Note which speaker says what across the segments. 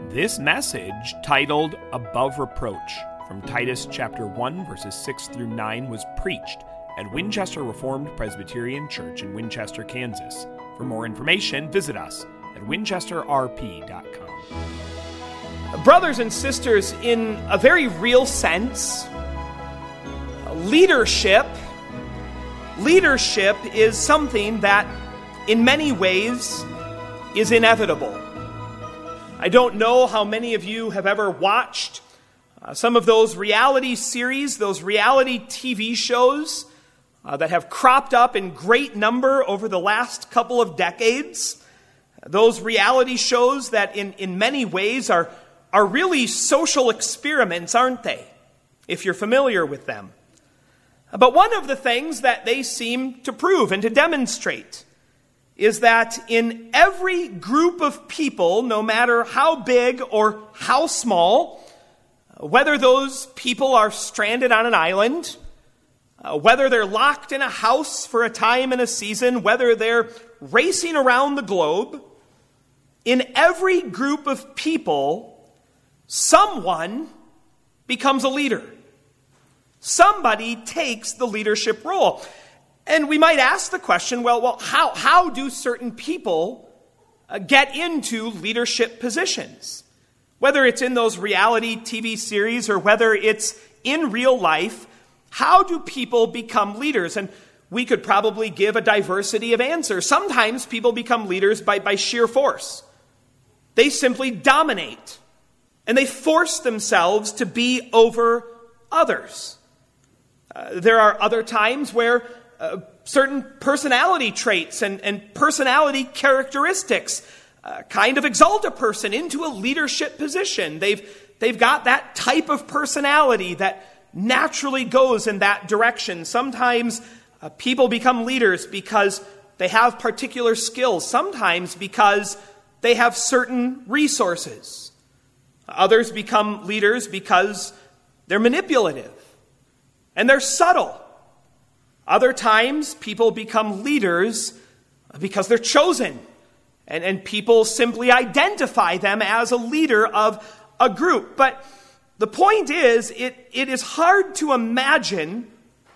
Speaker 1: This message, titled Above Reproach, from Titus chapter 1, verses 6 through 9, was preached at Winchester Reformed Presbyterian Church in Winchester, Kansas. For more information, visit us at winchesterrp.com.
Speaker 2: Brothers and sisters, in a very real sense, leadership is something that, in many ways, is inevitable. I don't know how many of you have ever watched some of those reality series, those reality TV shows that have cropped up in great number over the last couple of decades. Those reality shows that in many ways are really social experiments, aren't they? If you're familiar with them. But one of the things that they seem to prove and to demonstrate is that in every group of people, no matter how big or how small, whether those people are stranded on an island, whether they're locked in a house for a time and a season, whether they're racing around the globe, in every group of people, someone becomes a leader. Somebody takes the leadership role. And we might ask the question, well, how do certain people get into leadership positions? Whether it's in those reality TV series or whether it's in real life, how do people become leaders? And we could probably give a diversity of answers. Sometimes people become leaders by sheer force. They simply dominate, and they force themselves to be over others. There are other times where certain personality traits and personality characteristics kind of exalt a person into a leadership position. They've got that type of personality that naturally goes in that direction. Sometimes people become leaders because they have particular skills. Sometimes because they have certain resources. Others become leaders because they're manipulative and they're subtle. Other times, people become leaders because they're chosen, and people simply identify them as a leader of a group. But the point is, it is hard to imagine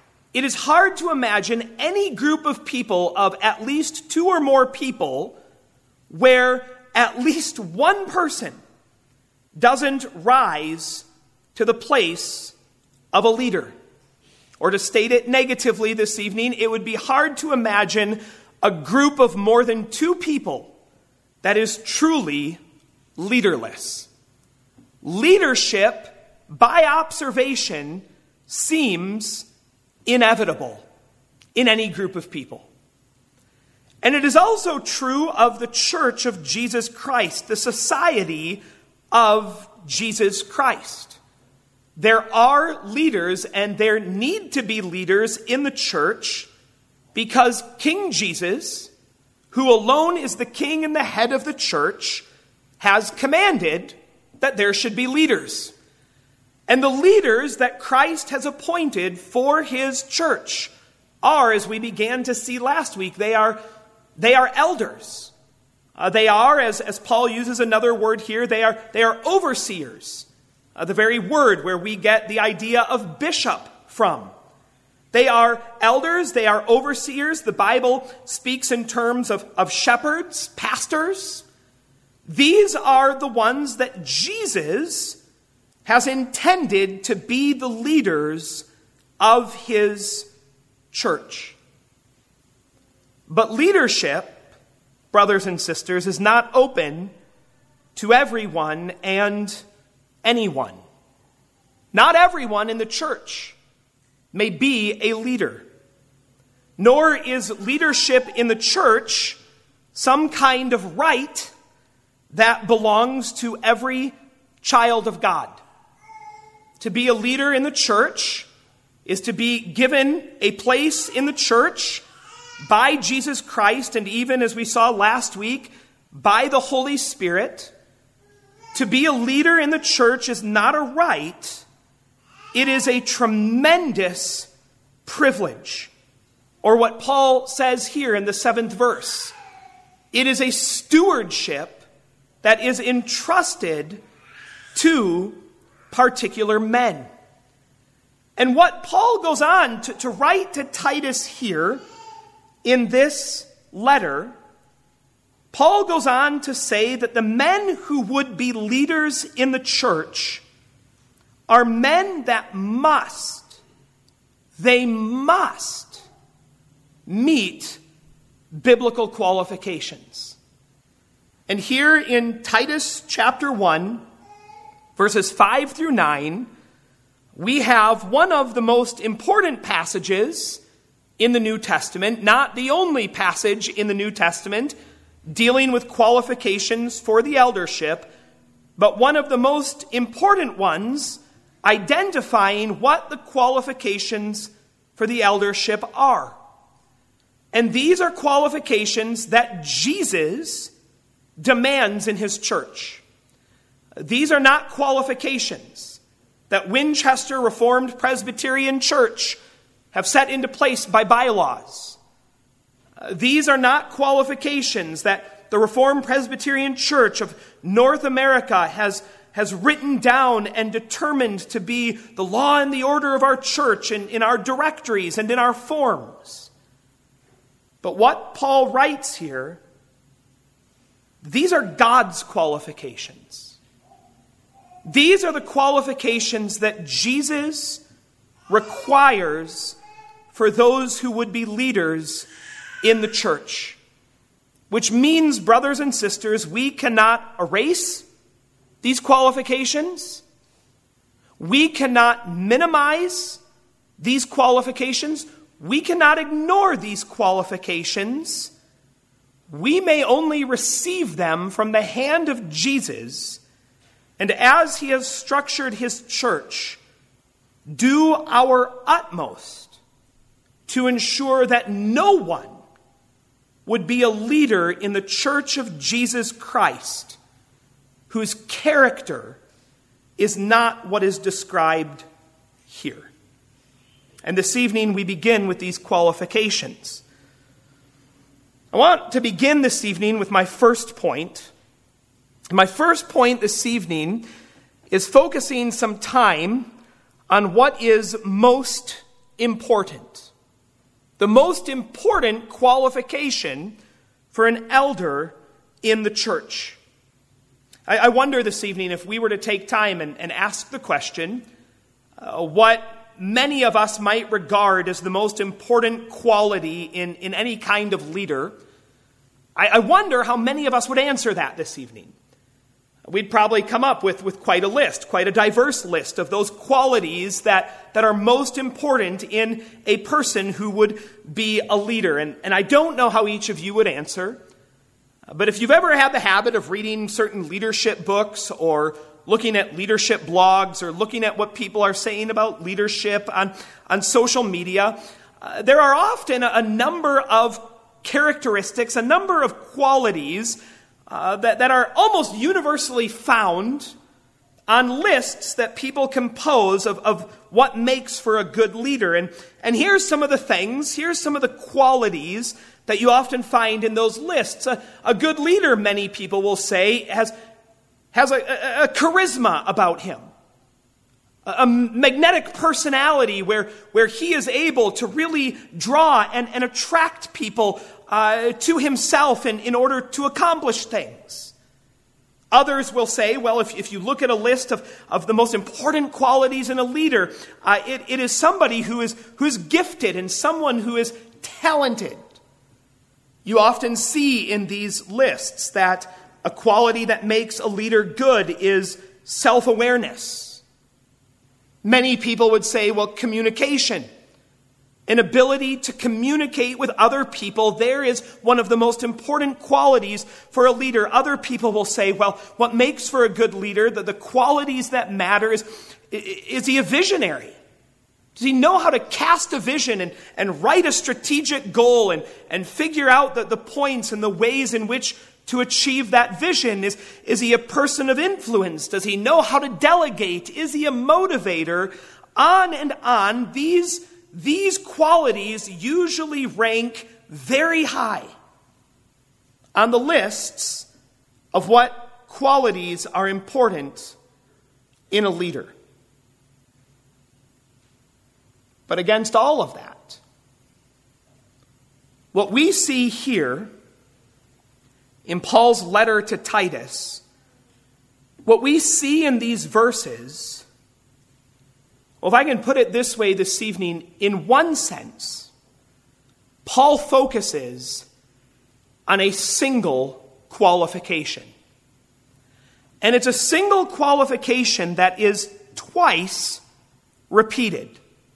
Speaker 2: any group of people of at least two or more people where at least one person doesn't rise to the place of a leader. Or to state it negatively this evening, it would be hard to imagine a group of more than two people that is truly leaderless. Leadership, by observation, seems inevitable in any group of people. And it is also true of the Church of Jesus Christ, the society of Jesus Christ. There are leaders, and there need to be leaders in the church because King Jesus, who alone is the king and the head of the church, has commanded that there should be leaders. And the leaders that Christ has appointed for his church are, as we began to see last week, they are elders. They are, as Paul uses another word here, they are overseers. The very word where we get the idea of bishop from. They are elders, they are overseers. The Bible speaks in terms of shepherds, pastors. These are the ones that Jesus has intended to be the leaders of his church. But leadership, brothers and sisters, is not open to everyone and anyone. Not everyone in the church may be a leader. Nor is leadership in the church some kind of right that belongs to every child of God. To be a leader in the church is to be given a place in the church by Jesus Christ, and even, as we saw last week, by the Holy Spirit. To be a leader in the church is not a right. It is a tremendous privilege. Or what Paul says here in the 7th verse. It is a stewardship that is entrusted to particular men. And what Paul goes on to write to Titus here in this letter, Paul goes on to say that the men who would be leaders in the church are men that must meet biblical qualifications. And here in Titus chapter 1, verses 5 through 9, we have one of the most important passages in the New Testament, not the only passage in the New Testament dealing with qualifications for the eldership, but one of the most important ones identifying what the qualifications for the eldership are. And these are qualifications that Jesus demands in his church. These are not qualifications that Winchester Reformed Presbyterian Church have set into place by bylaws. These are not qualifications that the Reformed Presbyterian Church of North America has written down and determined to be the law and the order of our church in our directories and in our forms. But what Paul writes here, these are God's qualifications. These are the qualifications that Jesus requires for those who would be leaders in the church. Which means, brothers and sisters, we cannot erase these qualifications. We cannot minimize these qualifications. We cannot ignore these qualifications. We may only receive them from the hand of Jesus, and as he has structured his church, do our utmost to ensure that no one would be a leader in the church of Jesus Christ whose character is not what is described here. And this evening we begin with these qualifications. I want to begin this evening with my first point. My first point this evening is focusing some time on what is most important. The most important qualification for an elder in the church. I wonder this evening if we were to take time and ask the question, what many of us might regard as the most important quality in any kind of leader. I wonder how many of us would answer that this evening. We'd probably come up with quite a list, quite a diverse list of those qualities that are most important in a person who would be a leader. And I don't know how each of you would answer, but if you've ever had the habit of reading certain leadership books or looking at leadership blogs or looking at what people are saying about leadership on social media, there are often a number of characteristics, a number of qualities that are almost universally found on lists that people compose of what makes for a good leader. And here's some of the things, here's some of the qualities that you often find in those lists. A good leader, many people will say, has a charisma about him. A magnetic personality where he is able to really draw and attract people to himself in order to accomplish things. Others will say, well, if you look at a list of the most important qualities in a leader, it is somebody who is gifted and someone who is talented. You often see in these lists that a quality that makes a leader good is self-awareness. Many people would say, well, communication. An ability to communicate with other people, there is one of the most important qualities for a leader. Other people will say, well, what makes for a good leader, the qualities that matter is he a visionary? Does he know how to cast a vision and write a strategic goal and figure out the points and the ways in which to achieve that vision? Is he a person of influence? Does he know how to delegate? Is he a motivator? On and on. These qualities usually rank very high on the lists of what qualities are important in a leader? But against all of that, what we see here in Paul's letter to Titus, what we see in these verses, well, if I can put it this way this evening, in one sense, Paul focuses on a single qualification. And it's a single qualification that is twice repeated.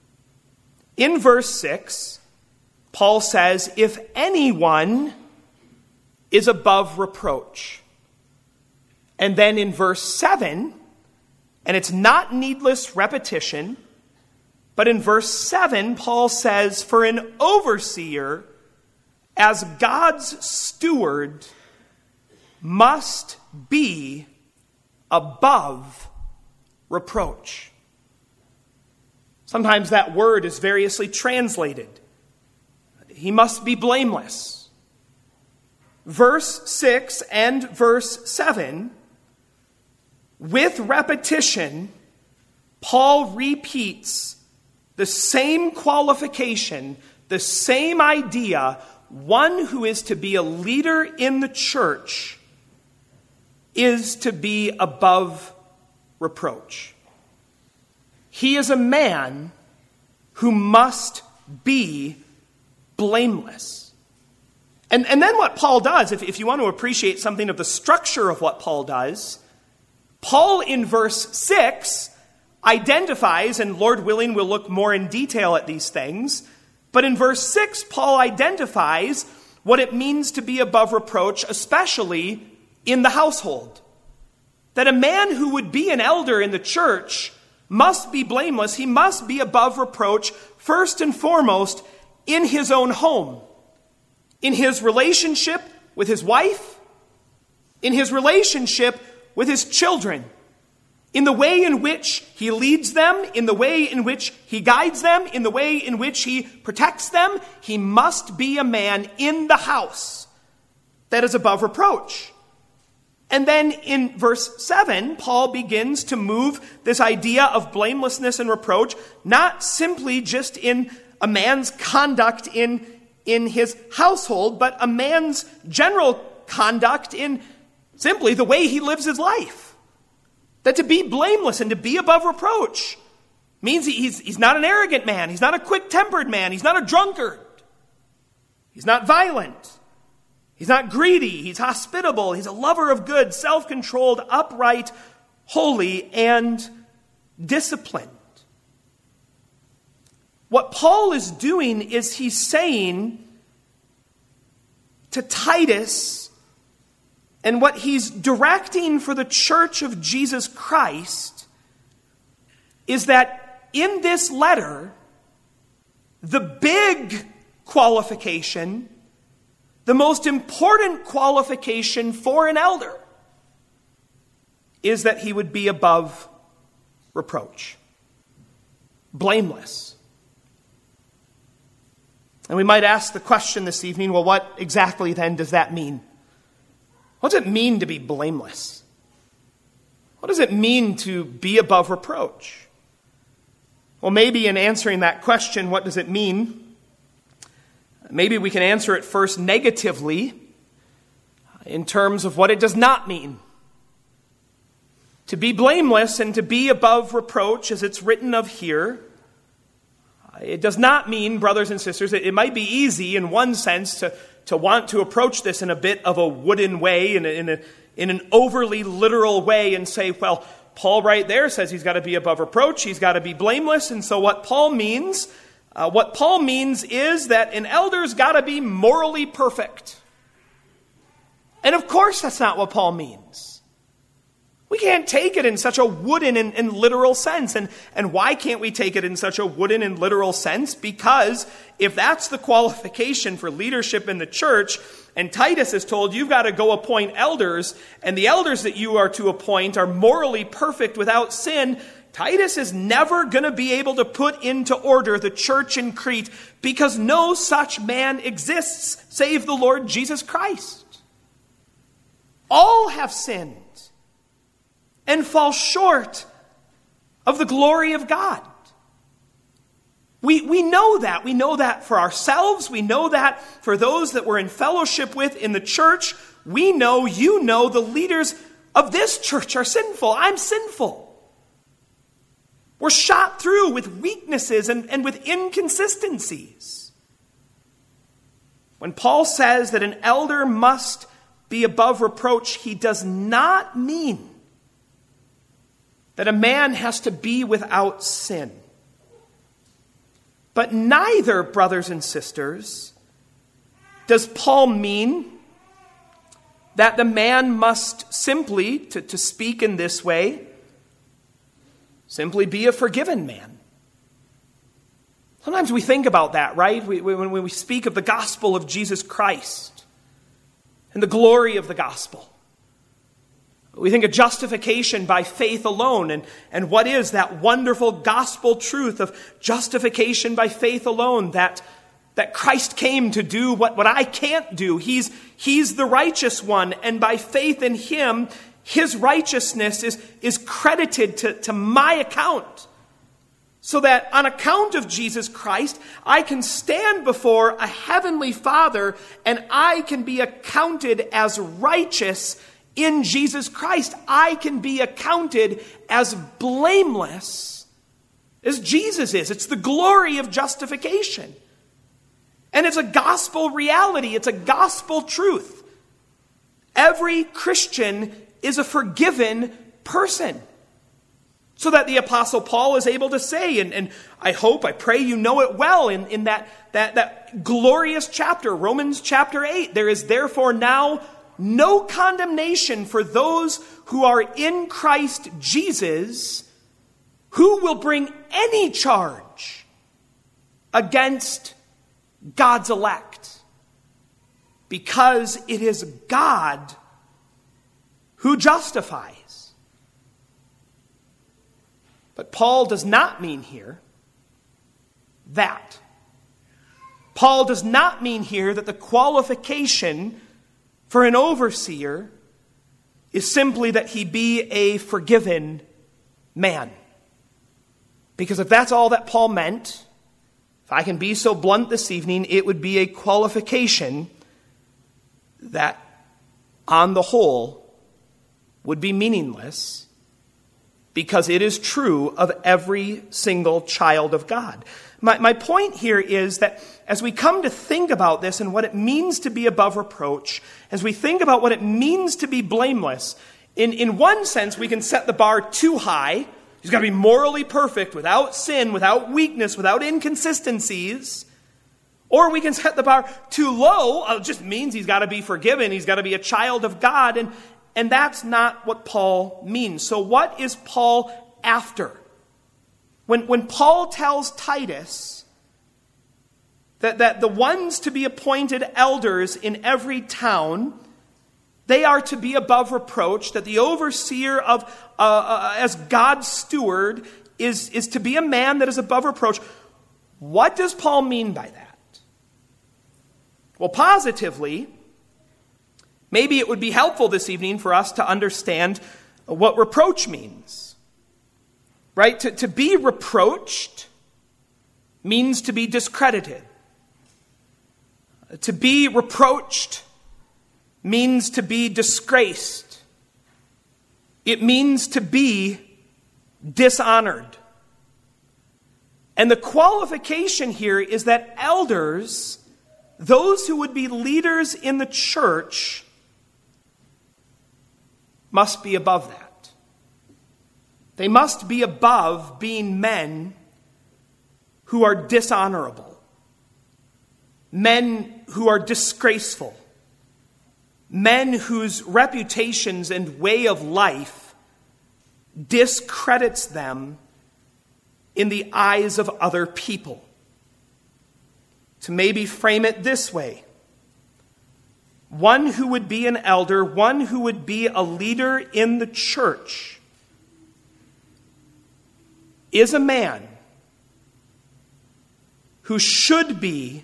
Speaker 2: In verse 6, Paul says, if anyone is above reproach. And then in verse 7, and it's not needless repetition, but in verse 7, Paul says, for an overseer, as God's steward, must be above reproach. Sometimes that word is variously translated. He must be blameless. Verse 6 and verse 7, with repetition, Paul repeats the same qualification, the same idea. One who is to be a leader in the church is to be above reproach. He is a man who must be blameless. And then what Paul does, if you want to appreciate something of the structure of what Paul does, Paul in verse 6 identifies, and Lord willing we'll look more in detail at these things, but in verse 6 Paul identifies what it means to be above reproach, especially in the household. That a man who would be an elder in the church must be blameless. He must be above reproach, first and foremost, in his own home, in his relationship with his wife, in his relationship with his children, in the way in which he leads them, in the way in which he guides them, in the way in which he protects them. He must be a man in the house that is above reproach. And then in verse 7, Paul begins to move this idea of blamelessness and reproach, not simply just in a man's conduct in his household, but a man's general conduct in simply the way he lives his life. That to be blameless and to be above reproach means he's not an arrogant man. He's not a quick-tempered man. He's not a drunkard. He's not violent. He's not greedy. He's hospitable. He's a lover of good, self-controlled, upright, holy, and disciplined. What Paul is doing is he's saying to Titus, and what he's directing for the church of Jesus Christ, is that in this letter, the big qualification, the most important qualification for an elder, is that he would be above reproach, blameless. And we might ask the question this evening, well, what exactly then does that mean? What does it mean to be blameless? What does it mean to be above reproach? Well, maybe in answering that question, what does it mean? Maybe we can answer it first negatively in terms of what it does not mean. To be blameless and to be above reproach, as it's written of here, it does not mean, brothers and sisters, it might be easy in one sense to want to approach this in a bit of a wooden way, in an overly literal way, and say, well, Paul right there says he's got to be above reproach, he's got to be blameless, and so what Paul means is that an elder's got to be morally perfect. And of course that's not what Paul means. We can't take it in such a wooden and literal sense. And why can't we take it in such a wooden and literal sense? Because if that's the qualification for leadership in the church, and Titus is told you've got to go appoint elders, and the elders that you are to appoint are morally perfect without sin, Titus is never going to be able to put into order the church in Crete, because no such man exists save the Lord Jesus Christ. All have sinned and fall short of the glory of God. We know that. We know that for ourselves. We know that for those that we're in fellowship with in the church. We know, you know, the leaders of this church are sinful. I'm sinful. We're shot through with weaknesses and with inconsistencies. When Paul says that an elder must be above reproach, he does not mean that a man has to be without sin. But neither, brothers and sisters, does Paul mean that the man must simply, to speak in this way, simply be a forgiven man. Sometimes we think about that, right? When we speak of the gospel of Jesus Christ and the glory of the gospel. We think of justification by faith alone. And what is that wonderful gospel truth of justification by faith alone? That Christ came to do what I can't do. He's the righteous one. And by faith in him, his righteousness is credited to my account. So that on account of Jesus Christ, I can stand before a heavenly Father and I can be accounted as righteous in Jesus Christ. I can be accounted as blameless as Jesus is. It's the glory of justification. And it's a gospel reality. It's a gospel truth. Every Christian is a forgiven person. So that the Apostle Paul is able to say, and I pray you know it well in that glorious chapter, Romans chapter 8, there is therefore now no condemnation for those who are in Christ Jesus, who will bring any charge against God's elect, because it is God who justifies. But Paul does not mean here that. Paul does not mean here that the qualification for an overseer is simply that he be a forgiven man. Because if that's all that Paul meant, if I can be so blunt this evening, it would be a qualification that, on the whole, would be meaningless, because it is true of every single child of God. My point here is that as we come to think about this and what it means to be above reproach, as we think about what it means to be blameless, in one sense we can set the bar too high. He's got to be morally perfect, without sin, without weakness, without inconsistencies. Or we can set the bar too low. It just means he's got to be forgiven. He's got to be a child of God. And that's not what Paul means. So what is Paul after? When Paul tells Titus that the ones to be appointed elders in every town, they are to be above reproach, that the overseer of as God's steward is to be a man that is above reproach. What does Paul mean by that? Well, positively, maybe it would be helpful this evening for us to understand what reproach means. Right? To be reproached means to be discredited. To be reproached means to be disgraced. It means to be dishonored. And the qualification here is that elders, those who would be leaders in the church, must be above that. They must be above being men who are dishonorable, men who are disgraceful, men whose reputations and way of life discredits them in the eyes of other people. To maybe frame it this way: one who would be an elder, one who would be a leader in the church, is a man who should be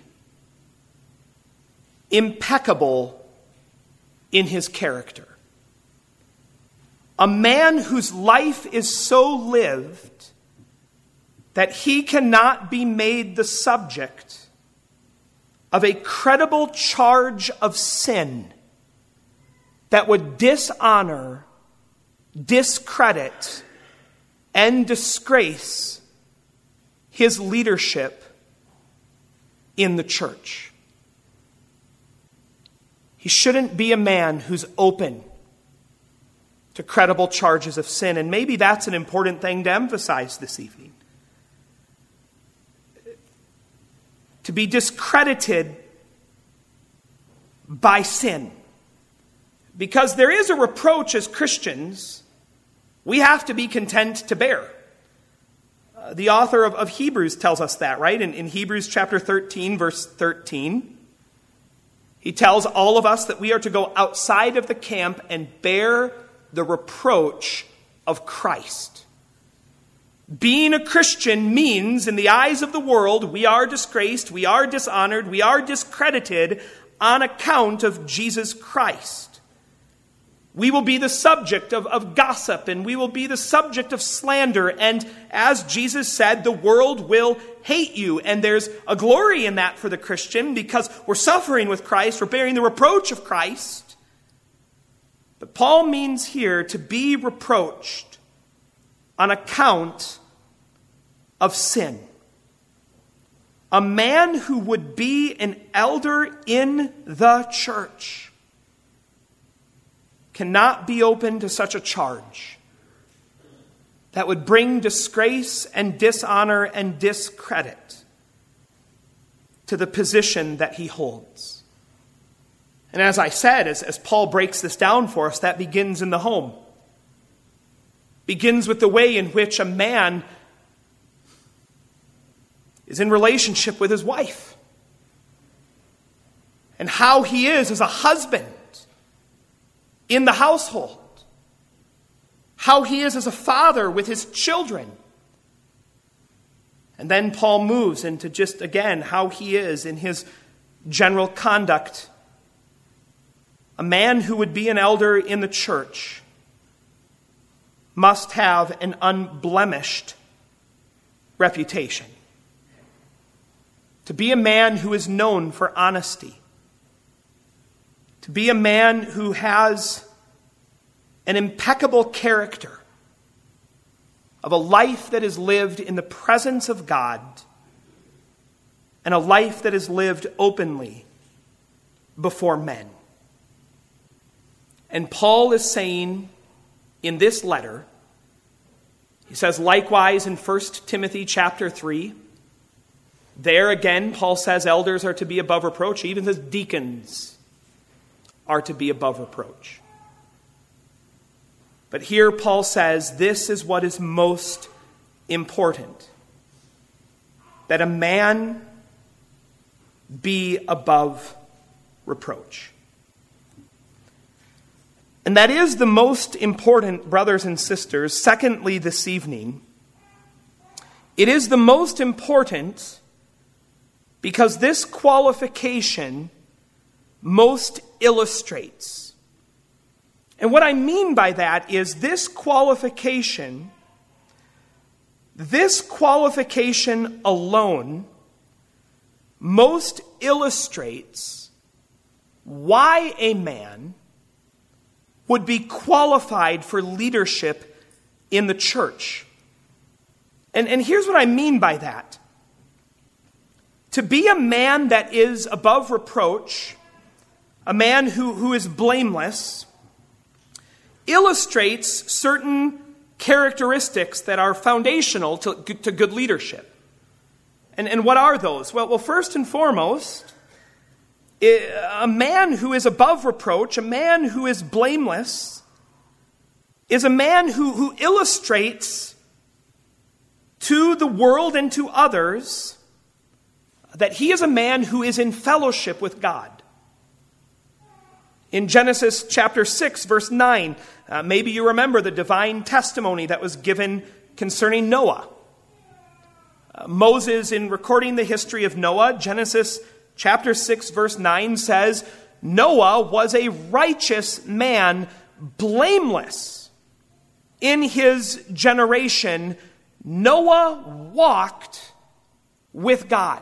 Speaker 2: impeccable in his character, a man whose life is so lived that he cannot be made the subject of a credible charge of sin that would dishonor, discredit, and disgrace his leadership in the church. He shouldn't be a man who's open to credible charges of sin. And maybe that's an important thing to emphasize this evening. To be discredited by sin. Because there is a reproach as Christians we have to be content to bear. The author of Hebrews tells us that, right? In Hebrews chapter 13, verse 13, he tells all of us that we are to go outside of the camp and bear the reproach of Christ. Being a Christian means, in the eyes of the world, we are disgraced, we are dishonored, we are discredited on account of Jesus Christ. We will be the subject of gossip, and we will be the subject of slander. And as Jesus said, the world will hate you. And there's a glory in that for the Christian, because we're suffering with Christ, we're bearing the reproach of Christ. But Paul means here to be reproached on account of sin. A man who would be an elder in the church cannot be open to such a charge that would bring disgrace and dishonor and discredit to the position that he holds. And as I said, as Paul breaks this down for us, that begins in the home. Begins with the way in which a man is in relationship with his wife. And how he is as a husband in the household. How he is as a father with his children. And then Paul moves into just, again, how he is in his general conduct. A man who would be an elder in the church must have an unblemished reputation. To be a man who is known for honesty. To be a man who has an impeccable character of a life that is lived in the presence of God and a life that is lived openly before men. And Paul is saying in this letter, he says likewise in 1 Timothy chapter 3, there again Paul says elders are to be above reproach, he even says deacons are to be above reproach. But here Paul says this is what is most important. That a man be above reproach. And that is the most important, brothers and sisters. Secondly, this evening, it is the most important because this qualification most illustrates. And what I mean by that is this qualification alone most illustrates why a man would be qualified for leadership in the church. And here's what I mean by that. To be a man that is above reproach, a man who is blameless, illustrates certain characteristics that are foundational to good leadership. And what are those? Well, first and foremost, a man who is above reproach, a man who is blameless, is a man who illustrates to the world and to others that he is a man who is in fellowship with God. In Genesis chapter 6, verse 9, maybe you remember the divine testimony that was given concerning Noah. Moses, in recording the history of Noah, Genesis chapter 6, verse 9 says, Noah was a righteous man, blameless in his generation, Noah walked with God.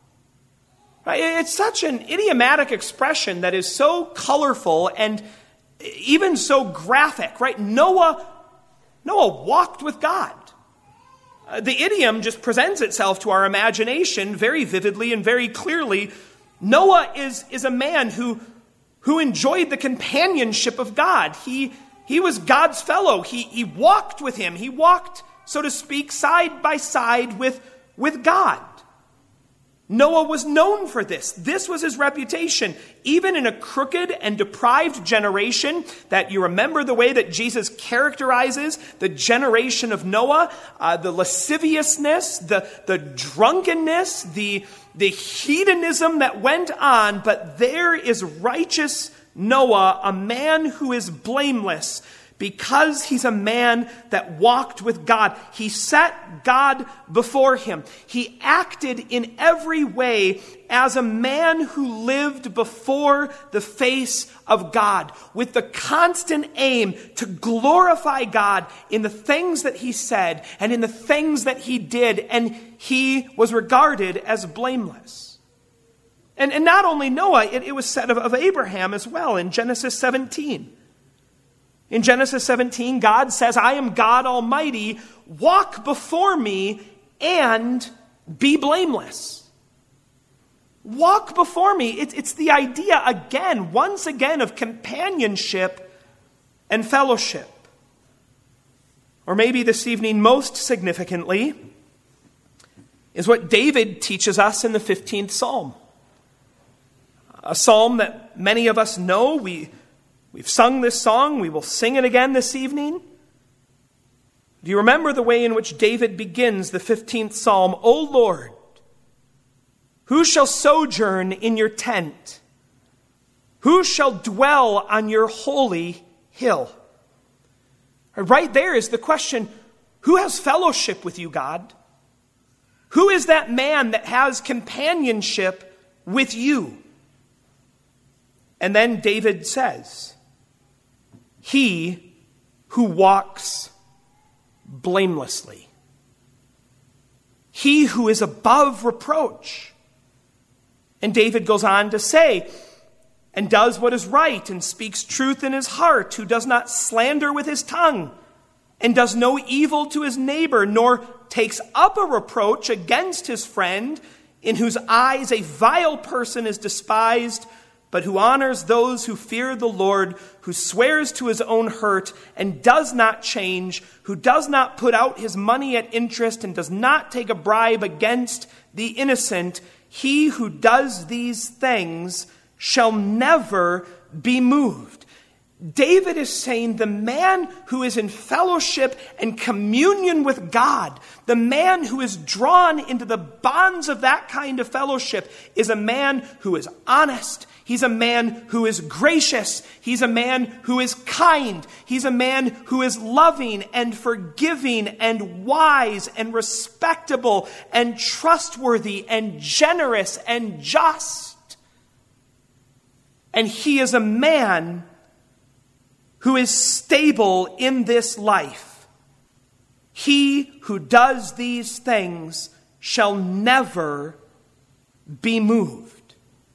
Speaker 2: It's such an idiomatic expression that is so colorful and even so graphic, right? Noah walked with God. The idiom just presents itself to our imagination very vividly and very clearly. Noah is a man who enjoyed the companionship of God. He was God's fellow. He walked with him. He walked, so to speak, side by side with God. Noah was known for this. This was his reputation. Even in a crooked and deprived generation, that you remember the way that Jesus characterizes the generation of Noah, the lasciviousness, the drunkenness, the hedonism that went on. But there is righteous Noah, a man who is blameless, because he's a man that walked with God. He set God before him. He acted in every way as a man who lived before the face of God, with the constant aim to glorify God in the things that he said and in the things that he did. And he was regarded as blameless. And not only Noah, it was said of Abraham as well in Genesis 17. In Genesis 17, God says, I am God Almighty, walk before me and be blameless. Walk before me. It's the idea again, once again, of companionship and fellowship. Or maybe this evening, most significantly, is what David teaches us in the 15th Psalm. A psalm that many of us know. We've sung this song. We will sing it again this evening. Do you remember the way in which David begins the 15th Psalm? O Lord, who shall sojourn in your tent? Who shall dwell on your holy hill? Right there is the question, who has fellowship with you, God? Who is that man that has companionship with you? And then David says, he who walks blamelessly. He who is above reproach. And David goes on to say, and does what is right and speaks truth in his heart, who does not slander with his tongue, and does no evil to his neighbor, nor takes up a reproach against his friend, in whose eyes a vile person is despised, but who honors those who fear the Lord, who swears to his own hurt and does not change, who does not put out his money at interest and does not take a bribe against the innocent. He who does these things shall never be moved. David is saying the man who is in fellowship and communion with God, the man who is drawn into the bonds of that kind of fellowship, is a man who is honest. He's a man who is gracious. He's a man who is kind. He's a man who is loving and forgiving and wise and respectable and trustworthy and generous and just. And he is a man who is stable in this life. He who does these things shall never be moved.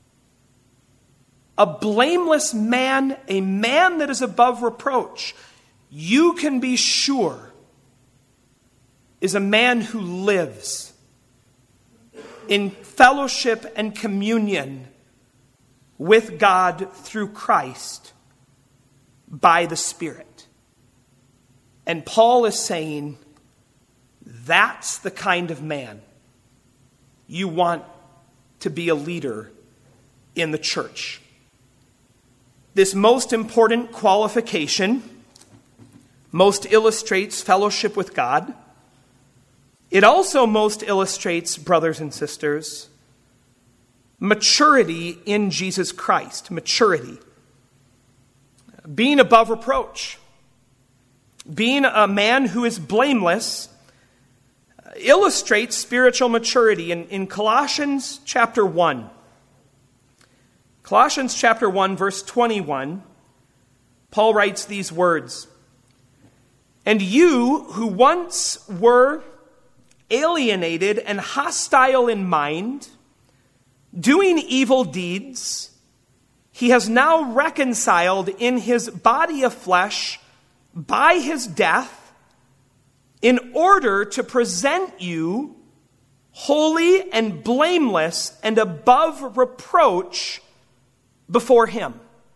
Speaker 2: A blameless man, a man that is above reproach, you can be sure is a man who lives in fellowship and communion with God through Christ by the Spirit. And Paul is saying, that's the kind of man you want to be a leader in the church. This most important qualification most illustrates fellowship with God. It also most illustrates, brothers and sisters, maturity in Jesus Christ. Maturity. Being above reproach, being a man who is blameless, illustrates spiritual maturity. In Colossians chapter 1, Colossians chapter 1, verse 21, Paul writes these words, And you who once were alienated and hostile in mind, doing evil deeds, he has now reconciled in his body of flesh by his death in order to present you holy and blameless and above reproach before him.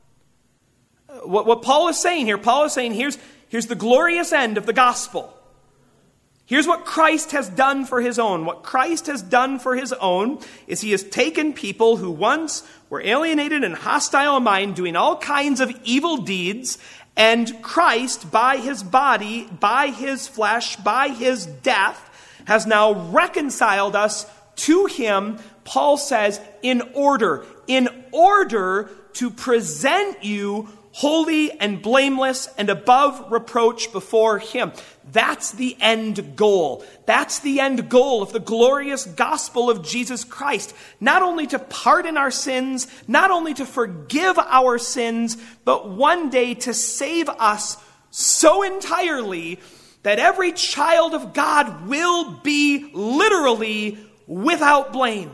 Speaker 2: What Paul is saying here, here's the glorious end of the gospel. Here's what Christ has done for his own. What Christ has done for his own is he has taken people who once were alienated and hostile in mind, doing all kinds of evil deeds, and Christ, by his body, by his flesh, by his death, has now reconciled us to him, Paul says, in order to present you holy and blameless and above reproach before him. That's the end goal. That's the end goal of the glorious gospel of Jesus Christ. Not only to pardon our sins, not only to forgive our sins, but one day to save us so entirely that every child of God will be literally without blame.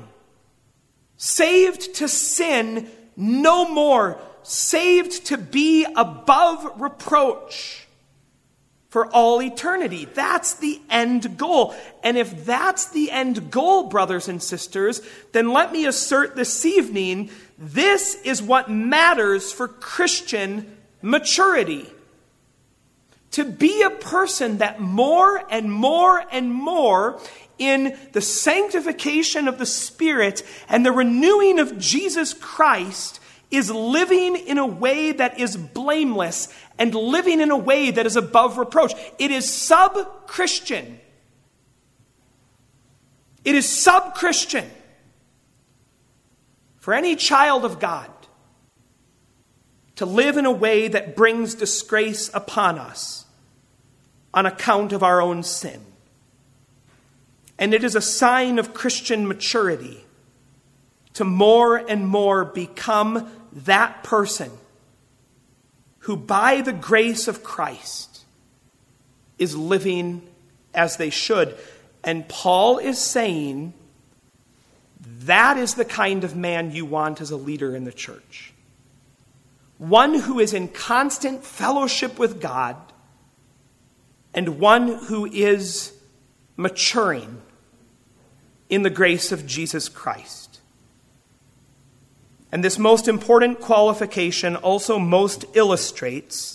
Speaker 2: Saved to sin no more. Saved to be above reproach for all eternity. That's the end goal. And if that's the end goal, brothers and sisters, then let me assert this evening, this is what matters for Christian maturity. To be a person that more and more and more in the sanctification of the Spirit and the renewing of Jesus Christ is living in a way that is blameless and living in a way that is above reproach. It is sub-Christian. It is sub-Christian for any child of God to live in a way that brings disgrace upon us on account of our own sin. And it is a sign of Christian maturity to more and more become that person who, by the grace of Christ, is living as they should. And Paul is saying that is the kind of man you want as a leader in the church. One who is in constant fellowship with God, and one who is maturing in the grace of Jesus Christ. And this most important qualification also most illustrates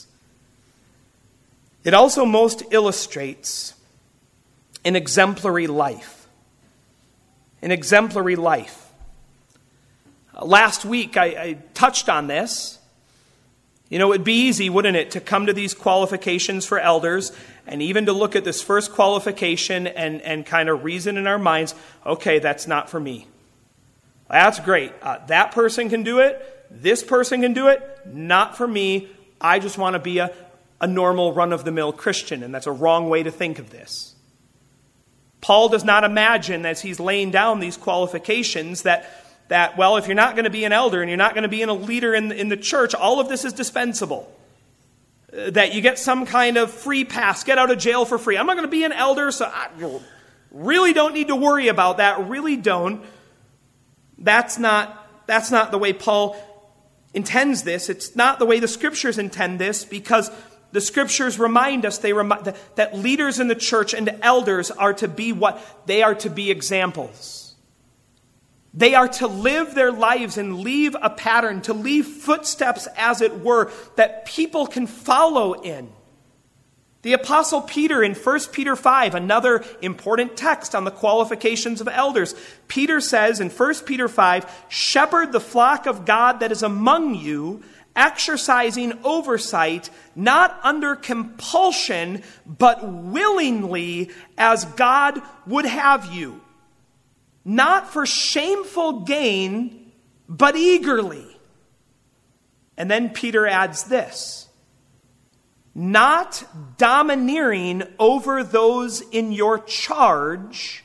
Speaker 2: an exemplary life. An exemplary life. Last week I touched on this. You know, it'd be easy, wouldn't it, to come to these qualifications for elders and even to look at this first qualification and kind of reason in our minds, okay, that's not for me. That's great. That person can do it. This person can do it. Not for me. I just want to be a normal run-of-the-mill Christian, and that's a wrong way to think of this. Paul does not imagine, as he's laying down these qualifications, that well, if you're not going to be an elder and you're not going to be a leader in the church, all of this is dispensable. That you get some kind of free pass, get out of jail for free. I'm not going to be an elder, so I really don't need to worry about that. Really don't. That's not the way Paul intends this. It's not the way the Scriptures intend this, because the Scriptures remind us that leaders in the church and elders are to be what? They are to be examples. They are to live their lives and leave a pattern, to leave footsteps, as it were, that people can follow in. The Apostle Peter in 1 Peter 5, another important text on the qualifications of elders. Peter says in 1 Peter 5, "Shepherd the flock of God that is among you, exercising oversight, not under compulsion, but willingly, as God would have you. Not for shameful gain, but eagerly." And then Peter adds this, "Not domineering over those in your charge,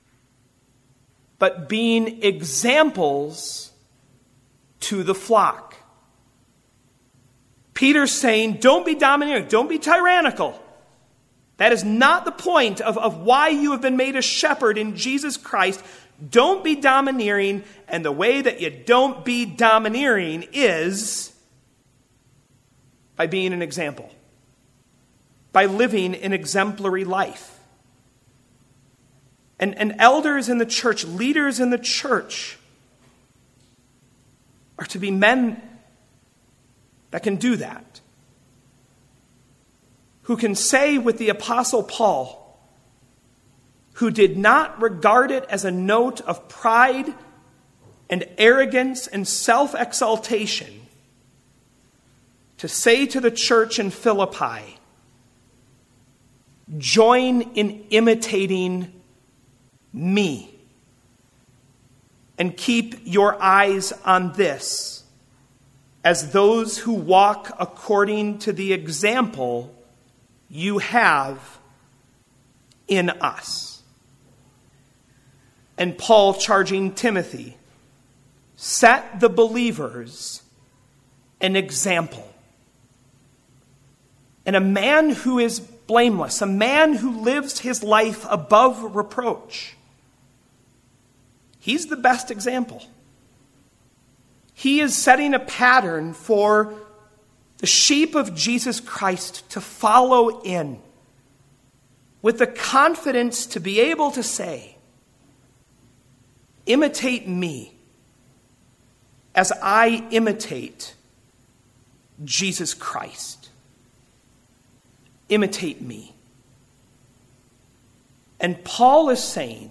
Speaker 2: but being examples to the flock." Peter's saying, don't be domineering, don't be tyrannical. That is not the point of why you have been made a shepherd in Jesus Christ. Don't be domineering, and the way that you don't be domineering is by being an example, by living an exemplary life. And elders in the church, leaders in the church, are to be men that can do that, who can say with the Apostle Paul, who did not regard it as a note of pride and arrogance and self-exaltation, to say to the church in Philippi, join in imitating me, and keep your eyes on this as those who walk according to the example you have in us. And Paul charging Timothy, set the believers an example. And a man who is blameless, a man who lives his life above reproach, he's the best example. He is setting a pattern for the sheep of Jesus Christ to follow in, with the confidence to be able to say, imitate me as I imitate Jesus Christ. Imitate me. And Paul is saying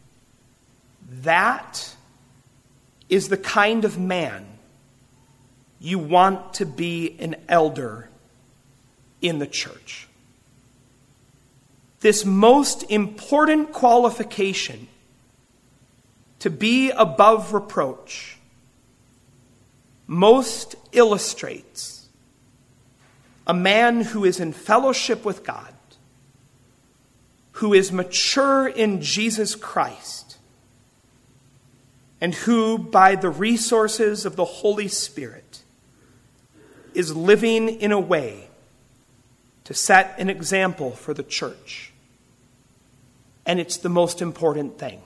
Speaker 2: that is the kind of man you want to be an elder in the church. This most important qualification, to be above reproach, most illustrates a man who is in fellowship with God, who is mature in Jesus Christ, and who, by the resources of the Holy Spirit, is living in a way to set an example for the church. And it's the most important thing.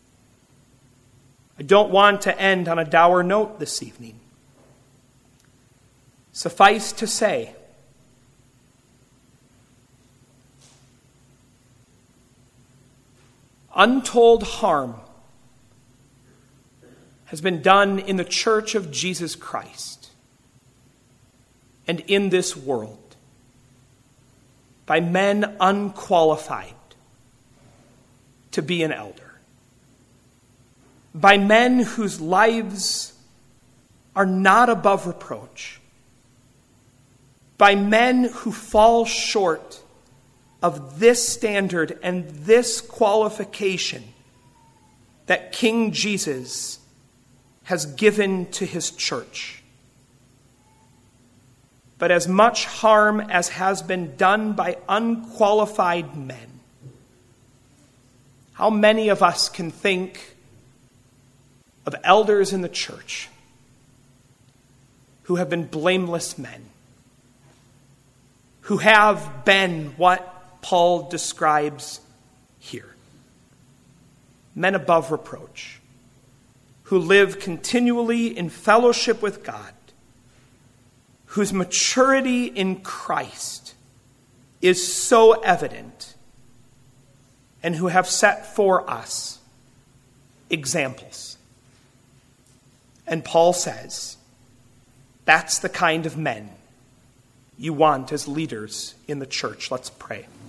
Speaker 2: I don't want to end on a dour note this evening. Suffice to say, untold harm has been done in the church of Jesus Christ and in this world by men unqualified to be an elder, by men whose lives are not above reproach, by men who fall short of this standard and this qualification that King Jesus has given to his church. But as much harm as has been done by unqualified men, how many of us can think of elders in the church who have been blameless men, who have been what Paul describes here? Men above reproach, who live continually in fellowship with God, whose maturity in Christ is so evident, and who have set for us examples. And Paul says, that's the kind of men you want as leaders in the church. Let's pray.